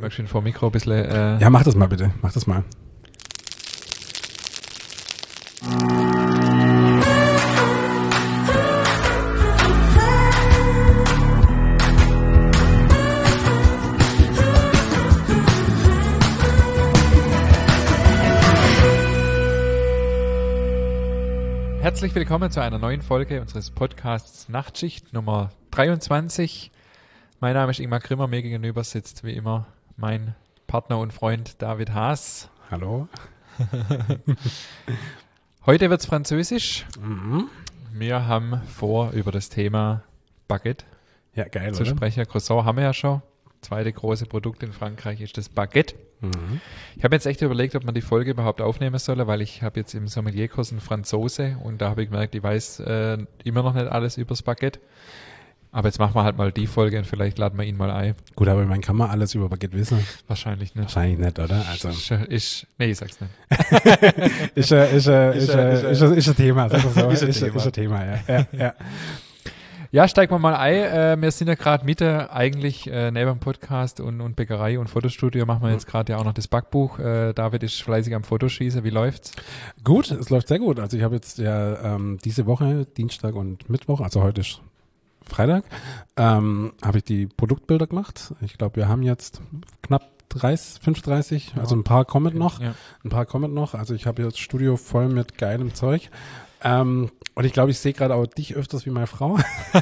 mal schön vor Mikro ein bisschen. Ja, mach das mal bitte. Mach das mal. Herzlich willkommen zu einer neuen Folge unseres Podcasts Nachtschicht Nummer 23. Mein Name ist Ingmar Grimmer, mir gegenüber sitzt wie immer mein Partner und Freund David Haas. Hallo. Heute wird's französisch. Wir haben vor, über das Thema Baguette zu sprechen. Croissant haben wir ja schon. Zweite große Produkt in Frankreich ist das Baguette. Ich habe jetzt echt überlegt, ob man die Folge überhaupt aufnehmen soll, weil ich habe jetzt im Sommelierkurs einen Franzose und da habe ich gemerkt, ich weiß immer noch nicht alles übers Baguette. Aber jetzt machen wir halt mal die Folge und vielleicht laden wir ihn mal ein. Gut, aber man kann mal alles über Baguette wissen. Wahrscheinlich nicht. Wahrscheinlich nicht, oder? Also nee, ich sag's nicht. ist ein Thema, sag mal so. Ist ein Thema, ja. Ja, steigen wir mal ein. Wir sind ja gerade Mitte eigentlich neben dem Podcast und Bäckerei und Fotostudio machen wir jetzt gerade ja auch noch das Backbuch. David ist fleißig am Fotoschießen. Wie läuft's? Gut, es läuft sehr gut. Also ich habe jetzt ja diese Woche, Dienstag und Mittwoch, also heute ist Freitag, habe ich die Produktbilder gemacht. Ich glaube, wir haben jetzt knapp 35, also ein paar kommen noch. Ja. Ein paar kommen noch. Also ich habe jetzt das Studio voll mit geilem Zeug. Und ich glaube, ich sehe gerade auch dich öfters wie meine Frau.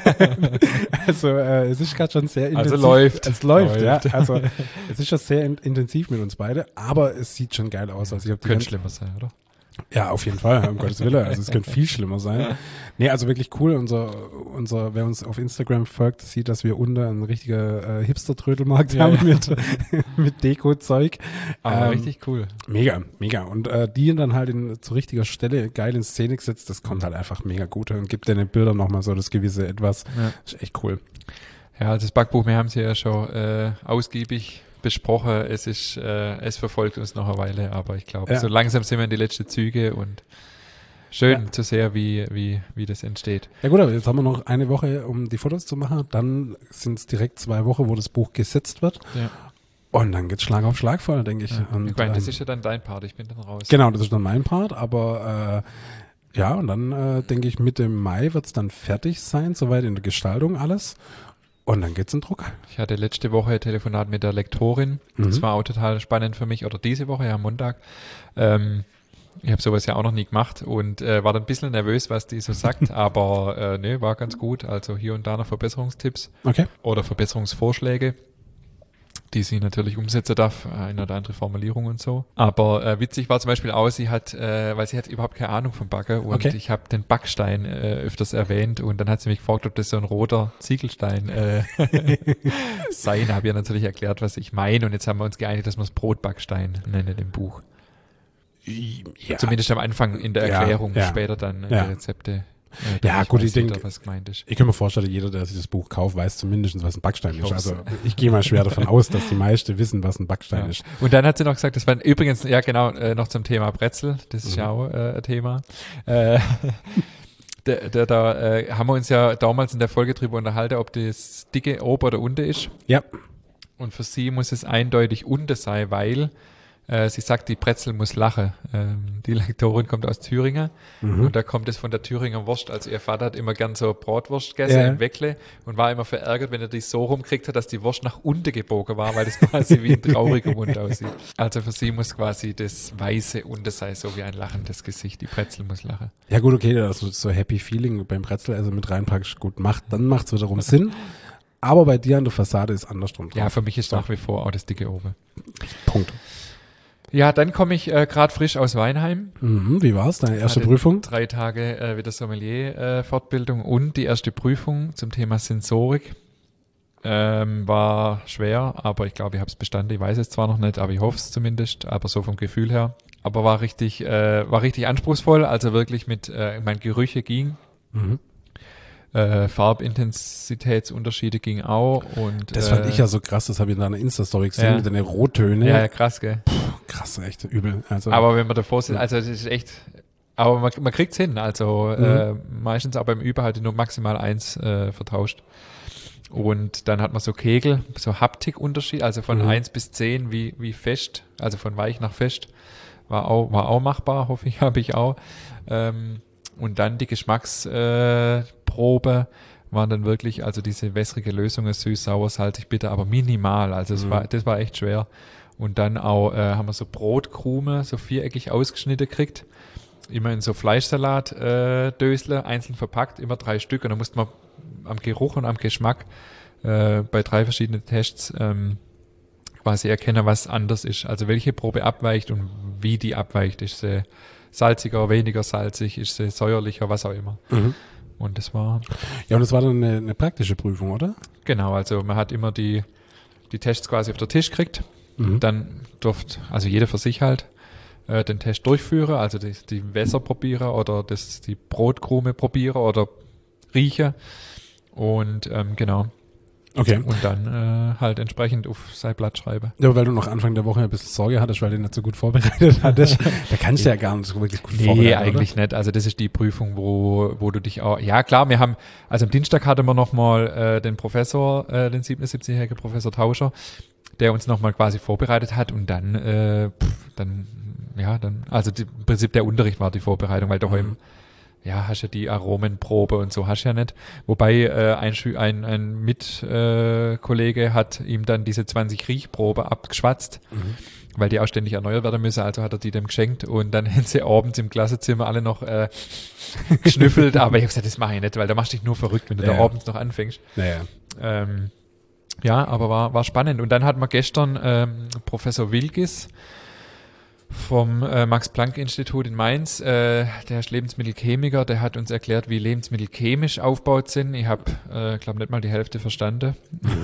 Also es ist gerade schon sehr intensiv. Also läuft. Es läuft, ja. Also es ist schon sehr intensiv mit uns beide, aber es sieht schon geil aus. Also könnte schlimmer sein, oder? Ja, auf jeden Fall, um Gottes Willen. Also es könnte viel schlimmer sein. Nee, also wirklich cool. Wer uns auf Instagram folgt, sieht, dass wir unten einen richtigen Hipster-Trödelmarkt haben mit Deko-Zeug. Richtig cool. Mega. Und die dann halt zu richtiger Stelle geil in Szene gesetzt, das kommt halt einfach mega gut und gibt den Bildern nochmal so das gewisse Etwas. Ja. Das ist echt cool. Ja, das Backbuch, wir haben es ja schon ausgiebig besprochen. Es verfolgt uns noch eine Weile, aber ich glaube, so langsam sind wir in die letzten Züge und schön zu sehen, wie das entsteht. Ja gut, aber jetzt haben wir noch eine Woche, um die Fotos zu machen. Dann sind es direkt 2 Wochen, wo das Buch gesetzt wird. Ja. Und dann geht's Schlag auf Schlag voll, denke ich. Ja. Und, ich meine, das ist ja dann dein Part, ich bin dann raus. Genau, das ist dann mein Part, aber und dann denke ich, Mitte Mai wird's dann fertig sein, soweit in der Gestaltung alles. Und dann geht's in Druck. Ich hatte letzte Woche ein Telefonat mit der Lektorin. Das war auch total spannend für mich. Oder diese Woche, ja, am Montag. Ich habe sowas ja auch noch nie gemacht und war dann ein bisschen nervös, was die so sagt. Aber war ganz gut. Also hier und da noch Verbesserungstipps oder Verbesserungsvorschläge, die sie natürlich umsetzen darf, eine oder andere Formulierung und so. Aber witzig war zum Beispiel auch, weil sie hat überhaupt keine Ahnung vom Backen und ich habe den Backstein öfters erwähnt und dann hat sie mich gefragt, ob das so ein roter Ziegelstein sei. Da habe ich ja natürlich erklärt, was ich meine und jetzt haben wir uns geeinigt, dass wir es Brotbackstein nennen im Buch. Ja. Zumindest am Anfang in der Erklärung, später dann die Rezepte. Ja, gut, ich denke, was gemeint ist. Ich kann mir vorstellen, jeder, der sich das Buch kauft, weiß zumindest, was ein Backstein ist. Also ich gehe mal schwer davon aus, dass die meisten wissen, was ein Backstein ist. Und dann hat sie noch gesagt, das war übrigens, noch zum Thema Brezel, das ist ja auch ein Thema. Da haben wir uns ja damals in der Folge drüber unterhalten, ob das dicke oben oder unten ist. Ja. Und für sie muss es eindeutig unten sein, weil sie sagt, die Brezel muss lachen. Die Lektorin kommt aus Thüringen und da kommt es von der Thüringer Wurst. Also ihr Vater hat immer gern so Bratwurst gegessen im Weckle und war immer verärgert, wenn er die so rumkriegt hat, dass die Wurst nach unten gebogen war, weil das quasi wie ein trauriger Mund aussieht. Also für sie muss quasi das Weiße unten sein, so wie ein lachendes Gesicht. Die Brezel muss lachen. Ja gut, okay, das ist so Happy Feeling beim Brezel, also mit reinpackst, gut macht, dann macht es wiederum Sinn. Aber bei dir an der Fassade ist andersrum drauf. Ja, für mich ist nach wie vor auch das dicke oben. Punkt. Ja, dann komme ich gerade frisch aus Weinheim. Wie war's? Deine erste Prüfung? 3 Tage wieder Sommelier-Fortbildung und die erste Prüfung zum Thema Sensorik. War schwer, aber ich glaube, ich habe es bestanden. Ich weiß es zwar noch nicht, aber ich hoffe es zumindest, aber so vom Gefühl her. Aber war richtig anspruchsvoll, also wirklich mit, Gerüche ging. Farbintensitätsunterschiede ging auch. Und, das fand ich ja so krass, das habe ich in deiner Insta-Story gesehen, mit den Rottönen. Ja, krass, gell? Krass, echt übel. Also, aber wenn man davor sitzt, also das ist echt, aber man kriegt's hin, also meistens aber im Üben halt nur maximal 1 vertauscht. Und dann hat man so Kegel, so Haptikunterschied, also von 1 bis 10, wie fest, also von weich nach fest. War auch machbar, hoffe ich, habe ich auch. Und dann die Geschmacksprobe waren dann wirklich, also diese wässrige Lösung ist süß, sauer, salzig, bitter, aber minimal. Also das war echt schwer. Und dann auch haben wir so Brotkrume, so viereckig ausgeschnitten gekriegt. Immer in so Fleischsalat-Dösle, einzeln verpackt, immer 3 Stück. Und dann musste man am Geruch und am Geschmack bei 3 verschiedenen Tests quasi erkennen, was anders ist. Also welche Probe abweicht und wie die abweicht. Ist sie salziger, weniger salzig, ist sie säuerlicher, was auch immer. Und das war... Ja, und das war dann eine praktische Prüfung, oder? Genau, also man hat immer die Tests quasi auf den Tisch gekriegt. Dann durfte, also jeder für sich halt, den Test durchführen, also die Wässer probieren oder die Brotkrume probieren oder riechen. Und genau. Okay. Und dann halt entsprechend auf sein Blatt schreiben. Ja, weil du noch Anfang der Woche ein bisschen Sorge hattest, weil du nicht so gut vorbereitet hattest. Da kannst du ja gar nicht so wirklich gut vorbereiten. Nee, eigentlich nicht. Also das ist die Prüfung, wo du dich auch... Ja, klar, wir haben... Also am Dienstag hatten wir nochmal den Professor, den 77-jährigen Professor Tauscher, der uns nochmal quasi vorbereitet hat und dann, also im Prinzip der Unterricht war die Vorbereitung, weil daheim hast ja die Aromenprobe und so hast ja nicht. Wobei ein Mitkollege hat ihm dann diese 20 Riechprobe abgeschwatzt, weil die auch ständig erneuert werden müssen, also hat er die dem geschenkt und dann haben sie abends im Klassenzimmer alle noch geschnüffelt, aber ich habe gesagt, das mache ich nicht, weil da machst du dich nur verrückt, wenn du da abends noch anfängst. Ja, aber war spannend. Und dann hatten wir gestern Professor Wilgis vom Max-Planck-Institut in Mainz, der ist Lebensmittelchemiker, der hat uns erklärt, wie Lebensmittel chemisch aufgebaut sind. Ich habe, glaube nicht mal die Hälfte verstanden.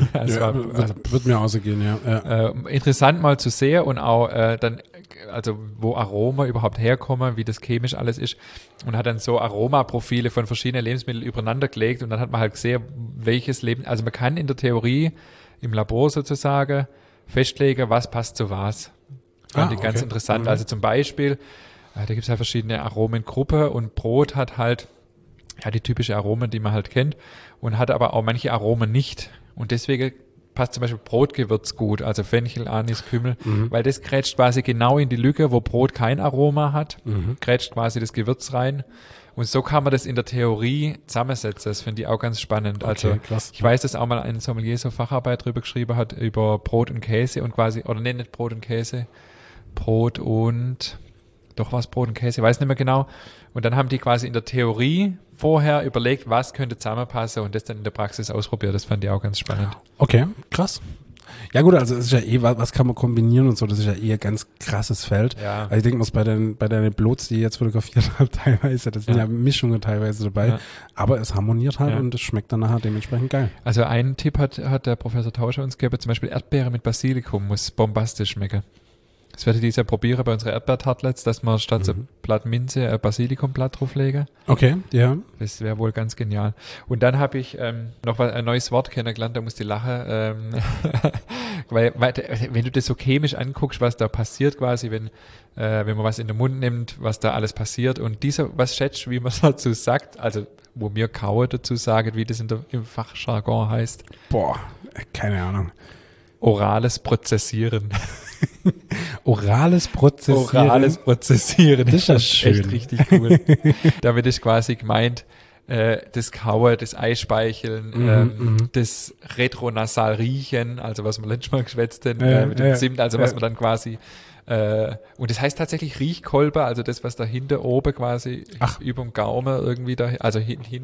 Wird mir ausgehen, ja. Interessant mal zu sehen und auch dann, also wo Aroma überhaupt herkommen, wie das chemisch alles ist. Und hat dann so Aromaprofile von verschiedenen Lebensmitteln übereinander gelegt und dann hat man halt gesehen, welches also man kann in der Theorie, im Labor sozusagen, festlegen, was passt zu was. Fand ich ganz interessant. Also zum Beispiel, da gibt es halt verschiedene Aromengruppen und Brot hat halt die typische Aromen, die man halt kennt und hat aber auch manche Aromen nicht. Und deswegen passt zum Beispiel Brotgewürz gut, also Fenchel, Anis, Kümmel, weil das grätscht quasi genau in die Lücke, wo Brot kein Aroma hat, grätscht quasi das Gewürz rein. Und so kann man das in der Theorie zusammensetzen. Das finde ich auch ganz spannend. Also krass. Ich weiß, dass auch mal ein Sommelier so Facharbeit drüber geschrieben hat, über Brot und Käse und quasi, oder nicht Brot und Käse, Brot und Käse, weiß nicht mehr genau. Und dann haben die quasi in der Theorie vorher überlegt, was könnte zusammenpassen und das dann in der Praxis ausprobiert. Das fand ich auch ganz spannend. Okay, krass. Ja gut, also es ist ja was kann man kombinieren und so, das ist ja ein ganz krasses Feld. Ja. Also ich denke mal, bei deinen Blots, die ich jetzt fotografiert habe, teilweise, das sind ja Mischungen teilweise dabei, aber es harmoniert halt und es schmeckt dann nachher dementsprechend geil. Also einen Tipp hat der Professor Tauscher uns gegeben, zum Beispiel Erdbeere mit Basilikum muss bombastisch schmecken. Das werde ich dieses Jahr probieren bei unseren Erdbeertartlets, dass wir statt so Blatt Minze ein Basilikumblatt drauflegen. Okay, ja. Das wäre wohl ganz genial. Und dann habe ich noch ein neues Wort kennengelernt, da musste ich lachen, weil wenn du das so chemisch anguckst, was da passiert quasi, wenn man was in den Mund nimmt, was da alles passiert und was schätzt, wie man dazu sagt, also wo mir Kaue dazu sagen, wie das im Fachjargon heißt. Boah, keine Ahnung. Orales Prozessieren. Orales Prozessieren. Orales Prozessieren. Das ist ja schön. Echt richtig cool. Damit ist quasi gemeint, das Kauen, das Eispeicheln, das retronasal Riechen, also was wir letztes Mal geschwätzt haben, mit dem Zimt, also was man dann quasi, und das heißt tatsächlich Riechkolber, also das, was dahinter oben quasi über dem Gaumen irgendwie da, also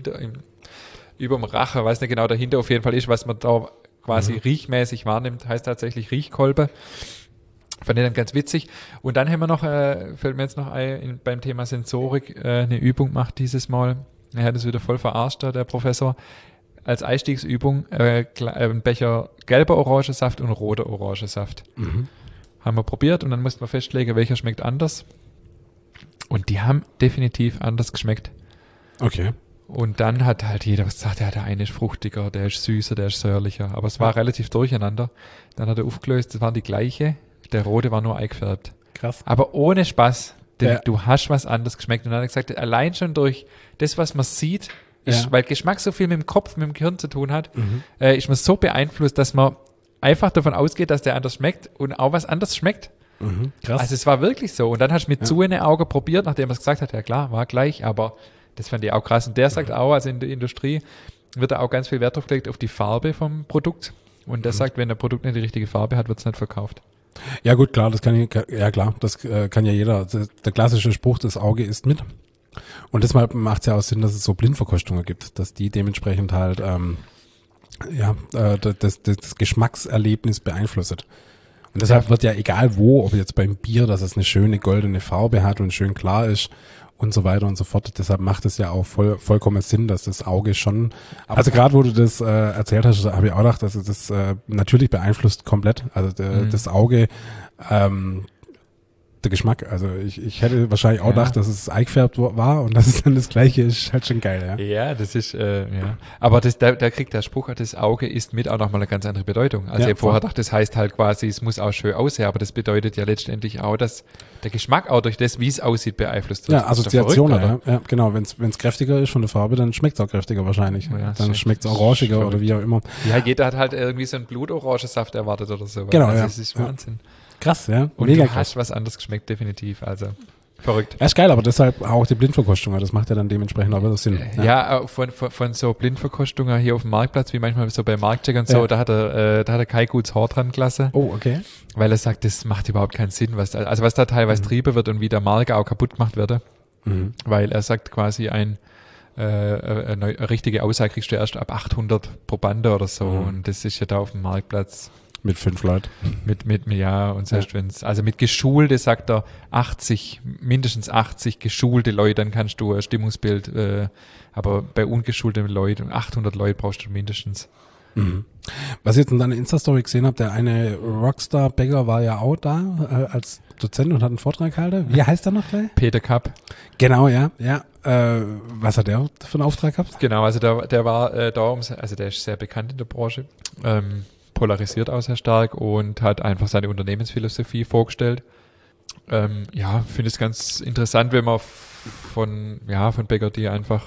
über dem Rache, weiß nicht genau, dahinter auf jeden Fall ist, was man da quasi riechmäßig wahrnimmt, heißt tatsächlich Riechkolbe. Fand ich dann ganz witzig. Und dann haben wir noch, fällt mir jetzt noch ein, beim Thema Sensorik eine Übung gemacht dieses Mal. Er hat es wieder voll verarscht, der Professor. Als Einstiegsübung ein Becher gelber Orangensaft und roter Orangensaft. Haben wir probiert und dann mussten wir festlegen, welcher schmeckt anders. Und die haben definitiv anders geschmeckt. Okay. Und dann hat halt jeder gesagt, ja, der eine ist fruchtiger, der ist süßer, der ist säuerlicher. Aber es war relativ durcheinander. Dann hat er aufgelöst, das waren die gleiche. Der rote war nur eingefärbt. Krass. Aber ohne Spaß, denn du hast was anderes geschmeckt. Und dann hat er gesagt, allein schon durch das, was man sieht, Weil Geschmack so viel mit dem Kopf, mit dem Gehirn zu tun hat, ist man so beeinflusst, dass man einfach davon ausgeht, dass der anders schmeckt und auch was anders schmeckt. Krass. Also es war wirklich so. Und dann hast du mit zu in den Augen probiert, nachdem er es gesagt hat, ja klar, war gleich, aber das fand ich auch krass. Und der sagt auch, also in der Industrie wird da auch ganz viel Wert drauf gelegt, auf die Farbe vom Produkt. Und der sagt, wenn der Produkt nicht die richtige Farbe hat, wird es nicht verkauft. Ja gut, klar, das kann ja jeder. Der klassische Spruch, das Auge isst mit. Und deshalb macht es ja auch Sinn, dass es so Blindverkostungen gibt, dass die dementsprechend halt das Geschmackserlebnis beeinflussen. Und deshalb wird ja egal wo, ob jetzt beim Bier, dass es eine schöne goldene Farbe hat und schön klar ist und so weiter und so fort. Deshalb macht es ja auch vollkommen Sinn, dass das Auge schon, also gerade wo du das erzählt hast, habe ich auch gedacht, dass es das natürlich beeinflusst komplett. Also das Auge, der Geschmack. Also ich hätte wahrscheinlich auch gedacht, dass es eingefärbt war und dass es dann das Gleiche ist, halt schon geil, ja. Ja, das ist, ja. Aber da kriegt der Spruch, das Auge isst mit, auch nochmal eine ganz andere Bedeutung. Also ich habe vorher gedacht, das heißt halt quasi, es muss auch schön aussehen, aber das bedeutet ja letztendlich auch, dass der Geschmack auch durch das, wie es aussieht, beeinflusst wird. Ja, Assoziationen, ja, genau. Wenn es kräftiger ist von der Farbe, dann schmeckt es auch kräftiger wahrscheinlich. Ja, dann schmeckt es orangiger oder wie auch immer. Ja, jeder hat halt irgendwie so einen Blutorangensaft erwartet oder so. Genau, also ja. Das ist Wahnsinn. Krass, ja. Und mega du krass. hast was anderes geschmeckt, definitiv. Also verrückt. Ja, ist geil, aber deshalb auch die Blindverkostung. Das macht ja dann dementsprechend auch wieder Sinn. Ja, von so Blindverkostungen hier auf dem Marktplatz, wie manchmal so bei Marktcheck und so, da hat er kein gutes Haar dran gelassen. Oh, okay. Weil er sagt, das macht überhaupt keinen Sinn, was da teilweise trieben wird und wie der Mark auch kaputt gemacht wird. Weil er sagt quasi eine richtige Aussage kriegst du erst ab 800 Probande oder so. Und das ist ja da auf dem Marktplatz. Mit 5 Leuten. Ja, und selbst wenn es, also mit Geschulte, sagt er, mindestens 80 geschulte Leute, dann kannst du ein Stimmungsbild, aber bei ungeschulten Leuten, 800 Leute brauchst du mindestens. Was ich jetzt in deiner Insta-Story gesehen habe, der eine Rockstar-Bäcker war ja auch da als Dozent und hat einen Vortrag gehalten. Wie heißt er noch gleich? Peter Kapp. Genau, ja. Was hat der für einen Auftrag gehabt? Genau, also der war also der ist sehr bekannt in der Branche, polarisiert auch sehr stark und hat einfach seine Unternehmensphilosophie vorgestellt. Finde es ganz interessant, wenn man von Bäcker, die einfach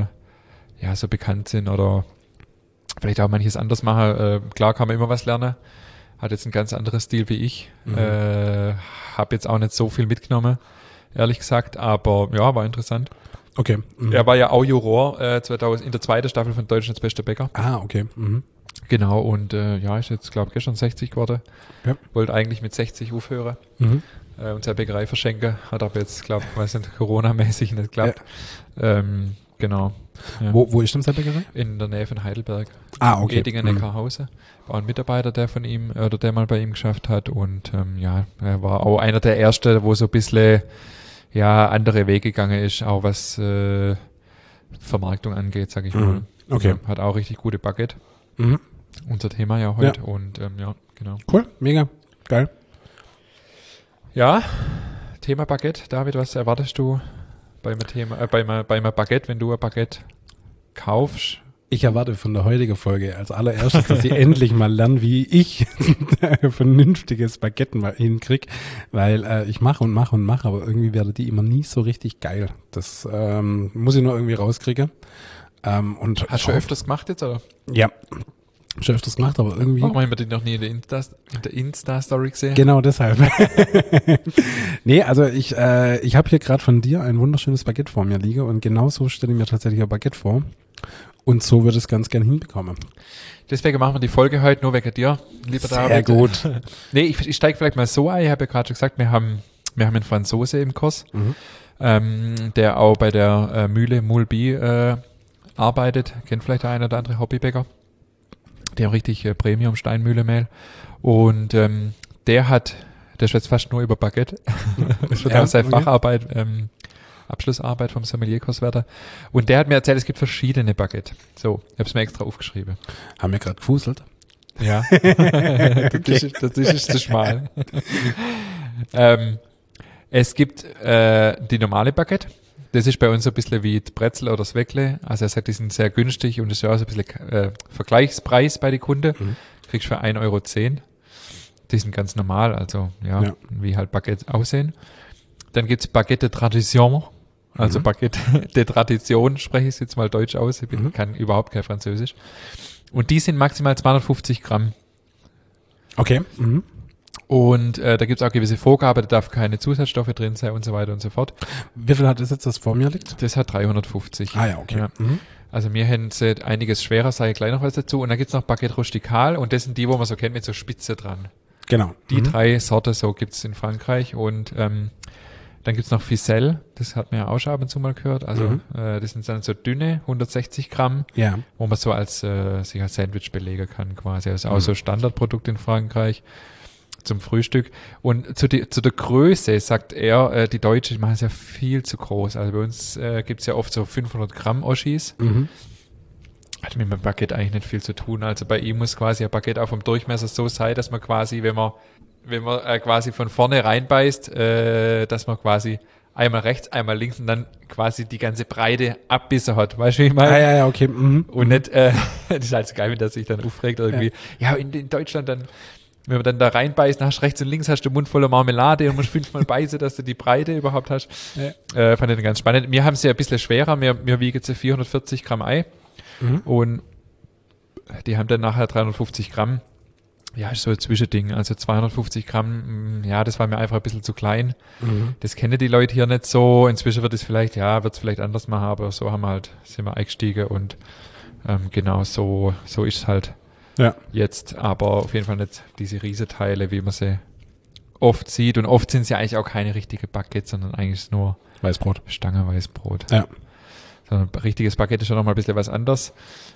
so bekannt sind oder vielleicht auch manches anders machen. Klar kann man immer was lernen. Hat jetzt einen ganz anderen Stil wie ich. Habe jetzt auch nicht so viel mitgenommen, ehrlich gesagt, aber ja, war interessant. Okay. Er war ja auch Juror in der zweiten Staffel von Deutschlands bester Bäcker. Ah, okay. Genau, und ist jetzt, glaube ich, gestern 60 geworden. Ja. Wollte eigentlich mit 60 aufhören und seine Bäckerei verschenken. Hat aber jetzt, glaube ich, Corona-mäßig nicht geklappt. Ja. Genau. Ja. Wo ist denn seine Bäckerei? In der Nähe von Heidelberg. Ah, okay. Edingen-Neckarhausen. War ein Mitarbeiter, der von ihm, oder der mal bei ihm geschafft hat. Und er war auch einer der Ersten, wo so ein bisschen andere Wege gegangen ist, auch was Vermarktung angeht, sage ich mal. Okay. Also, hat auch richtig gute Baguette. Unser Thema ja heute. Ja. Und genau. Cool, mega, geil. Ja, Thema Baguette. David, was erwartest du beim Baguette, wenn du ein Baguette kaufst? Ich erwarte von der heutigen Folge als allererstes, dass ich endlich mal lerne, wie ich ein vernünftiges Baguette mal hinkriege, weil ich mache, aber irgendwie werden die immer nie so richtig geil. Das muss ich nur irgendwie rauskriegen. Hast du öfters gemacht jetzt, oder? Ja, schon öfters gemacht, aber irgendwie... Warum haben wir die noch nie in der Insta-Story gesehen? Genau deshalb. Nee, also ich habe hier gerade von dir ein wunderschönes Baguette vor mir liegen und genauso stelle ich mir tatsächlich ein Baguette vor. Und so würde ich es ganz gern hinbekommen. Deswegen machen wir die Folge heute nur wegen dir, lieber David. Sehr gut. Nee, ich steige vielleicht mal so ein. Ich habe ja gerade schon gesagt, wir haben einen Franzose im Kurs, der auch bei der Mühle Mulby arbeitet. Kennt vielleicht der eine oder andere Hobbybäcker. Der richtig Premium-Steinmühlemehl. Und der ist jetzt fast nur über Baguette. Das wird auch seine Facharbeit, Abschlussarbeit vom Sommelierkurswärter. Und der hat mir erzählt, es gibt verschiedene Baguette. So, ich habe es mir extra aufgeschrieben. Haben wir gerade gefuselt? Ja. Das ist zu schmal. Es gibt die normale Baguette. Das ist bei uns so ein bisschen wie die Brezel oder das Weckle. Also er sagt, die sind sehr günstig und das ist ja auch so ein bisschen Vergleichspreis bei den Kunden. Kriegst für 1,10 Euro. Die sind ganz normal, also ja, wie halt Baguette aussehen. Dann gibt's Baguette Tradition. Also Baguette de Tradition, spreche ich es jetzt mal deutsch aus. Ich kann überhaupt kein Französisch. Und die sind maximal 250 Gramm. Okay. Und da gibt es auch gewisse Vorgaben, da darf keine Zusatzstoffe drin sein und so weiter und so fort. Wie viel hat es jetzt, das vor mir liegt? Das hat 350. Ah ja, okay. Ja. Also mir hätten sie einiges schwerer, sage ich gleich noch was dazu. Und dann gibt es noch Baguette Rustikal und das sind die, wo man so kennt, mit so Spitze dran. Genau. Die 3 Sorte so gibt es in Frankreich. Und dann gibt es noch Ficelle, das hat man ja auch schon ab und zu mal gehört. Also das sind dann so dünne, 160 Gramm, Ja. wo man so sich als Sandwich belegen kann quasi. Das ist auch so ein Standardprodukt in Frankreich zum Frühstück. Und zu der Größe sagt er, die Deutschen machen es ja viel zu groß. Also bei uns gibt es ja oft so 500 Gramm Oschis. Hat mit dem Baguette eigentlich nicht viel zu tun. Also bei ihm muss quasi ein Baguette auch vom Durchmesser so sein, dass man quasi, wenn man quasi von vorne reinbeißt, dass man quasi einmal rechts, einmal links und dann quasi die ganze Breite abbissen hat. Weißt du, wie ich meine? Ja, okay. Und nicht, das ist halt so geil, wenn der sich dann aufregt irgendwie. Ja, in Deutschland dann, wenn man dann da reinbeißt, dann hast du rechts und links, hast du den Mund voller Marmelade und musst 5-mal beißen, dass du die Breite überhaupt hast. Ja. Fand ich ganz spannend. Wir haben sie ein bisschen schwerer. Wir wiegen jetzt 440 Gramm Ei und die haben dann nachher 350 Gramm. Ja, ist so ein Zwischending. Also 250 Gramm, ja, das war mir einfach ein bisschen zu klein. Das kennen die Leute hier nicht so. Inzwischen wird es vielleicht anders machen, aber so sind wir eingestiegen und genau so ist es halt. Ja. Jetzt, aber auf jeden Fall nicht diese Riesenteile, wie man sie oft sieht. Und oft sind es ja eigentlich auch keine richtige Baguette, sondern eigentlich nur Weißbrot. Stange-Weißbrot. Ja. So ein richtiges Baguette ist schon nochmal ein bisschen was anderes.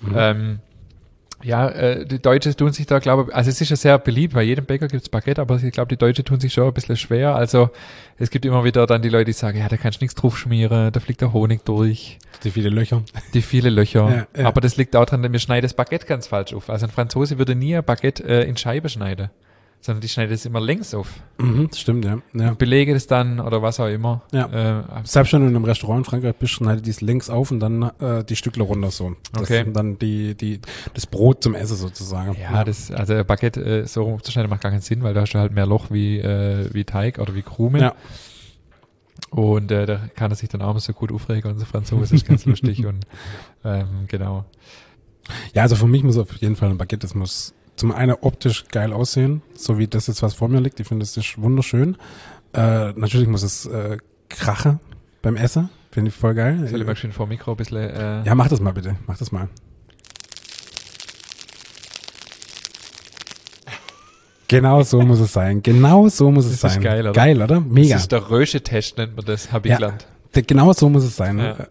Die Deutschen tun sich da, glaube ich, also es ist ja sehr beliebt, bei jedem Bäcker gibt es Baguette, aber ich glaube, die Deutschen tun sich schon ein bisschen schwer. Also es gibt immer wieder dann die Leute, die sagen, ja, da kannst du nichts drauf schmieren, da fliegt der Honig durch. Die viele Löcher. Die viele Löcher. Ja. Aber das liegt auch daran, dass wir schneiden das Baguette ganz falsch auf. Also ein Franzose würde nie ein Baguette in Scheibe schneiden, sondern die schneiden es immer längs auf. Das stimmt, ja. Belege das dann oder was auch immer. Ja. Selbst schon in einem Restaurant in Frankreich bist, schneide die es längs auf und dann die Stückle runter so. Das sind dann das Brot zum Essen sozusagen. Ja, also Baguette so rum aufzuschneiden macht gar keinen Sinn, weil da hast du halt mehr Loch wie Teig oder wie Krume. Ja. Und da kann er sich dann auch mal so gut aufregen, unser Franzose ist ganz lustig und genau. Ja, also für mich muss auf jeden Fall ein Baguette, das muss zum einen optisch geil aussehen, so wie das jetzt, was vor mir liegt. Ich finde, das ist wunderschön. Natürlich muss es krachen beim Essen. Finde ich voll geil. Soll ich mal schön vor dem Mikro ein bisschen... Ja, mach das mal bitte. Mach das mal. Genau so muss es sein. Genau so muss es sein. Das ist geil, oder? Geil, oder? Mega. Das ist der Rösche-Test, nennt man das, habe ich gelernt. Genau so muss es sein. Ja.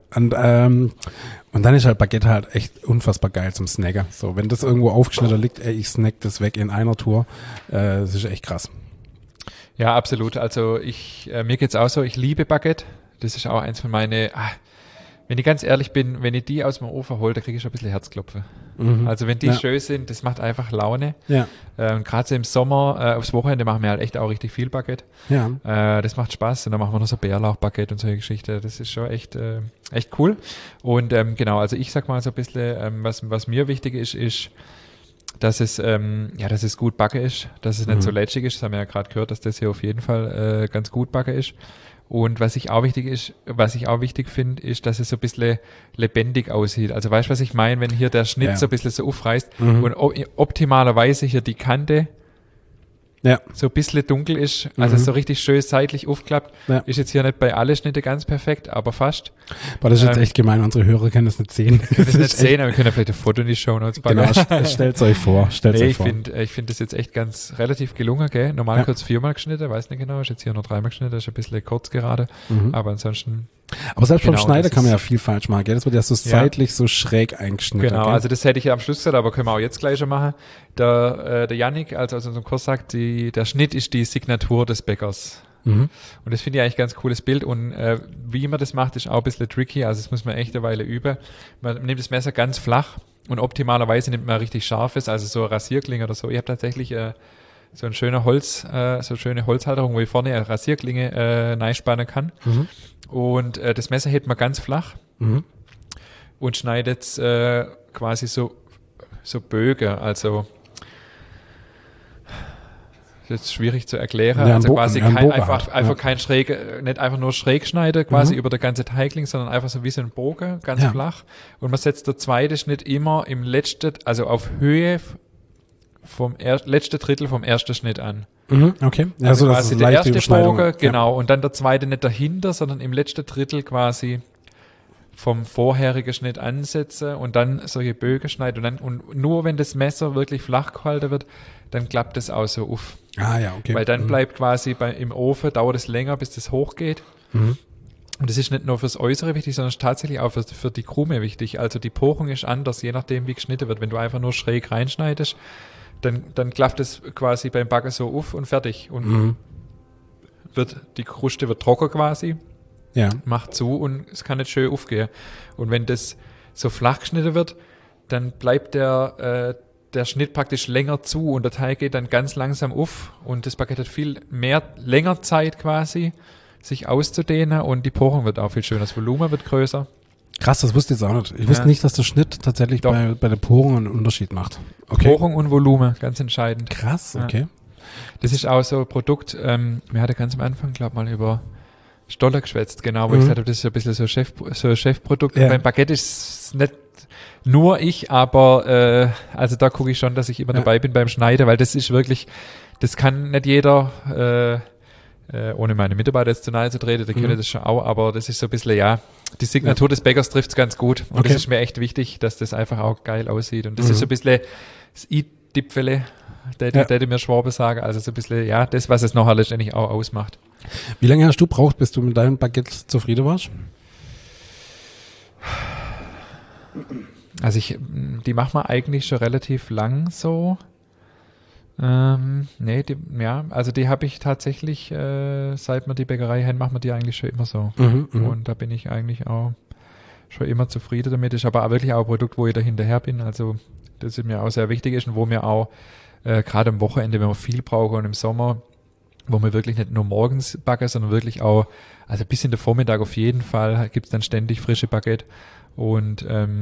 Und dann ist halt Baguette halt echt unfassbar geil zum Snacken. So, wenn das irgendwo aufgeschnitten liegt, ich snack das weg in einer Tour. Das ist echt krass. Ja, absolut. Also mir geht's auch so, ich liebe Baguette. Das ist auch eins von meine, wenn ich ganz ehrlich bin, wenn ich die aus dem Ofen hole, da kriege ich schon ein bisschen Herzklopfen. Also wenn die schön sind, das macht einfach Laune. Ja. Gerade so im Sommer, aufs Wochenende machen wir halt echt auch richtig viel Baguette. Ja. Das macht Spaß. Und dann machen wir noch so Bärlauch-Baguette und solche Geschichten. Das ist schon echt cool. Und genau, also ich sag mal so ein bisschen, was mir wichtig ist, dass es gut backen ist, dass es nicht so lätschig ist. Das haben wir ja gerade gehört, dass das hier auf jeden Fall ganz gut backen ist. Und was ich auch wichtig finde, ist, dass es so ein bisschen lebendig aussieht. Also weißt du, was ich meine, wenn hier der Schnitt so ein bisschen so aufreißt und optimalerweise hier die Kante so ein bisschen dunkel ist, also so richtig schön seitlich aufklappt, ist jetzt hier nicht bei alle Schnitte ganz perfekt, aber fast. Boah, das ist jetzt echt gemein, unsere Hörer können das nicht sehen. Können das nicht sehen, aber wir können ja vielleicht ein Foto in die Shownotes packen. Genau, stellt's euch vor. Ich finde das jetzt echt ganz relativ gelungen, gell? Normal kurz 4-mal geschnitten, weiß nicht genau, ist jetzt hier nur 3-mal geschnitten, das ist ein bisschen kurz gerade, aber ansonsten... Aber selbst beim Schneider kann man ja viel falsch machen, gell? Das wird ja so seitlich so schräg eingeschnitten. Genau, gell? also das hätte ich ja am Schluss gesagt, aber können wir auch jetzt gleich schon machen. Der Yannick, also aus unserem Kurs sagt, der Schnitt ist die Signatur des Bäckers. Und das finde ich eigentlich ein ganz cooles Bild und wie man das macht, ist auch ein bisschen tricky, also das muss man echt eine Weile üben. Man nimmt das Messer ganz flach und optimalerweise nimmt man richtig scharfes, also so Rasierklinge oder so. Ich habe tatsächlich so eine schöne Holzhalterung, wo ich vorne eine Rasierklinge reinspannen kann. Und das Messer hebt man ganz flach und schneidet quasi so Bögen, also Das ist schwierig zu erklären. Ja, Also quasi einfach kein schräg, nicht einfach nur schräg schneiden, quasi über der ganze Teigling, sondern einfach so wie so ein Bogen, ganz flach. Und man setzt der zweite Schnitt immer im letzten, also auf Höhe vom letzten Drittel vom ersten Schnitt an. Okay. Also das quasi ist der leichte erste Überschneidung. Bogen, genau. Und dann der zweite nicht dahinter, sondern im letzten Drittel quasi vom vorherigen Schnitt ansetzen und dann solche Bögen schneiden. Und nur wenn das Messer wirklich flach gehalten wird, dann klappt das auch so auf. Okay. Weil dann bleibt quasi im Ofen, dauert es länger, bis das hochgeht. Und das ist nicht nur fürs Äußere wichtig, sondern ist tatsächlich auch für die Krume wichtig. Also die Porung ist anders, je nachdem, wie geschnitten wird. Wenn du einfach nur schräg reinschneidest, dann klappt es quasi beim Backen so auf und fertig. Und die Kruste wird trocken quasi. Ja. Macht zu und es kann nicht schön aufgehen. Und wenn das so flach geschnitten wird, dann bleibt der Schnitt praktisch länger zu und der Teig geht dann ganz langsam auf und das Baguette hat länger Zeit quasi, sich auszudehnen und die Porung wird auch viel schöner. Das Volumen wird größer. Krass, das wusste ich jetzt auch nicht. Ich wusste nicht, dass der Schnitt tatsächlich bei der Porung einen Unterschied macht. Okay. Porung und Volumen, ganz entscheidend. Krass, okay. Das ist auch so ein Produkt, wir hatten ganz am Anfang, glaube ich, mal über Stoller geschwätzt, genau, wo ich gesagt habe, das ist ein bisschen so ein Chefprodukt. Ja. Beim Baguette ist es nicht nur ich, aber also da gucke ich schon, dass ich immer dabei bin beim Schneiden, weil das ist wirklich, das kann nicht jeder, ohne meine Mitarbeiter jetzt zu nahe zu treten, die können das schon auch, aber das ist so ein bisschen, die Signatur des Bäckers trifft es ganz gut. Und das ist mir echt wichtig, dass das einfach auch geil aussieht. Und das ist so ein bisschen das i-Dipfele, der mir Schwabe sagen, also so ein bisschen, das, was es nachher letztendlich auch ausmacht. Wie lange hast du gebraucht, bis du mit deinem Baguette zufrieden warst? Also die machen wir eigentlich schon relativ lang so. Die habe ich tatsächlich, seit wir die Bäckerei haben, machen wir die eigentlich schon immer so. Und da bin ich eigentlich auch schon immer zufrieden damit. Ist aber auch wirklich auch ein Produkt, wo ich da hinterher bin. Also das ist mir auch sehr wichtig ist und wo mir auch gerade am Wochenende, wenn wir viel brauchen und im Sommer, wo wir wirklich nicht nur morgens backen, sondern wirklich auch, also bis in den Vormittag auf jeden Fall gibt's dann ständig frische Baguette und